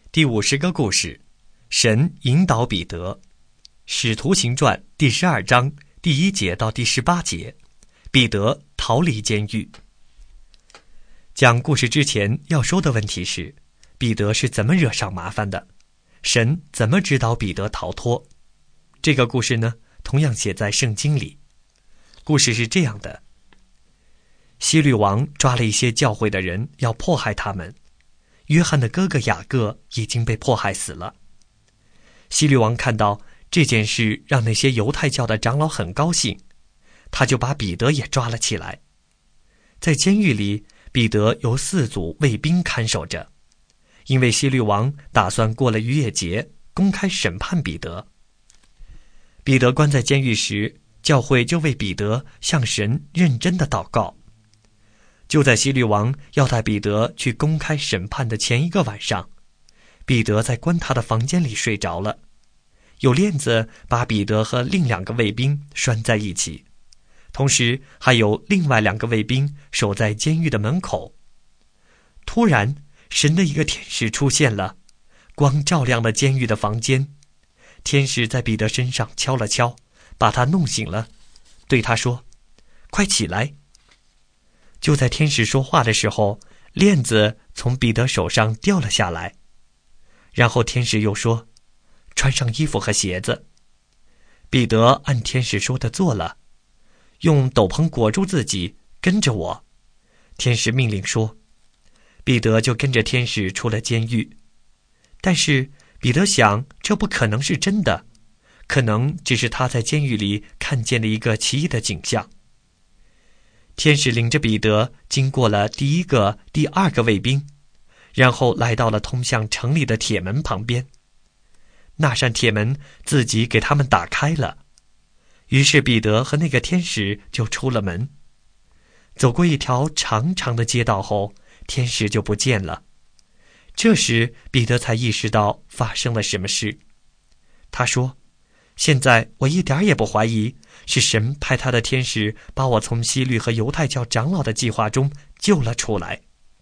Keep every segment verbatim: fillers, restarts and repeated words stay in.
第五十个故事，神引导彼得。使徒行传第十二章第一节到第十八节，彼得逃离监狱。讲故事之前要说的问题是，彼得是怎么惹上麻烦的？神怎么指导彼得逃脱？这个故事呢，同样写在圣经里。故事是这样的：希律王抓了一些教会的人，要迫害他们。约翰的哥哥雅各已经被迫害死了。希律王看到这件事让那些犹太教的长老很高兴，他就把彼得也抓了起来。在监狱里，彼得由四组卫兵看守着，因为希律王打算过了逾越节公开审判彼得。彼得关在监狱时，教会就为彼得向神认真的祷告。就在希律王要带彼得去公开审判的前一个晚上，彼得在关他的房间里睡着了，有链子把彼得和另两个卫兵拴在一起，同时还有另外两个卫兵守在监狱的门口。突然，神的一个天使出现了，光照亮了监狱的房间。天使在彼得身上敲了敲，把他弄醒了，对他说：“快起来。”就在天使说话的时候，链子从彼得手上掉了下来。然后天使又说：“穿上衣服和鞋子。”彼得按天使说的做了，用斗篷裹住自己，跟着我。天使命令说，彼得就跟着天使出了监狱。但是彼得想，这不可能是真的，可能只是他在监狱里看见的一个奇异的景象。天使领着彼得经过了第一个、第二个卫兵，然后来到了通向城里的铁门旁边。那扇铁门自己给他们打开了，于是彼得和那个天使就出了门。走过一条长长的街道后，天使就不见了。这时彼得才意识到发生了什么事。他说：“现在我一点也不怀疑，是神派他的天使把我从希律和犹太教长老的计划中救了出来。”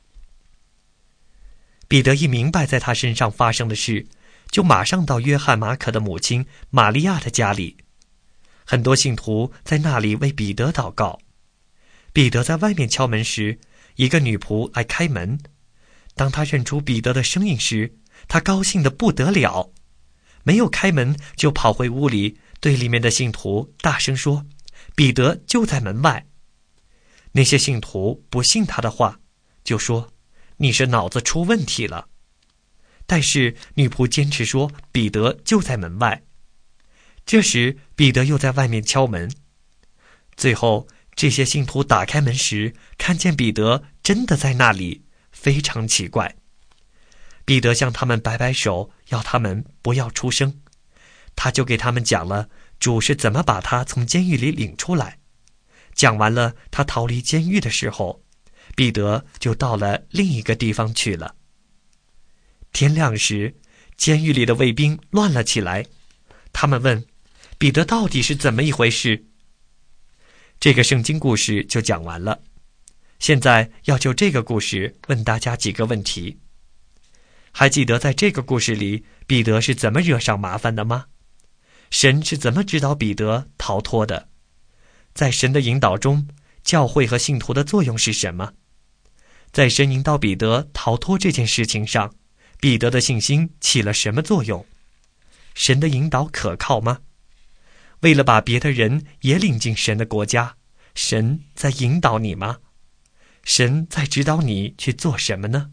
彼得一明白在他身上发生的事，就马上到约翰马可的母亲玛利亚的家里。很多信徒在那里为彼得祷告。彼得在外面敲门时，一个女仆来开门。当他认出彼得的声音时，他高兴得不得了，没有开门就跑回屋里，对里面的信徒大声说：“彼得就在门外。”那些信徒不信他的话，就说：“你是脑子出问题了。”但是女仆坚持说彼得就在门外。这时彼得又在外面敲门。最后这些信徒打开门时，看见彼得真的在那里，非常奇怪。彼得向他们摆摆手，要他们不要出声。他就给他们讲了主是怎么把他从监狱里领出来。讲完了他逃离监狱的时候，彼得就到了另一个地方去了。天亮时，监狱里的卫兵乱了起来，他们问彼得到底是怎么一回事。这个圣经故事就讲完了。现在要就这个故事问大家几个问题。还记得在这个故事里彼得是怎么惹上麻烦的吗？神是怎么指导彼得逃脱的？在神的引导中，教会和信徒的作用是什么？在神引导彼得逃脱这件事情上，彼得的信心起了什么作用？神的引导可靠吗？为了把别的人也领进神的国家，神在引导你吗？神在指导你去做什么呢？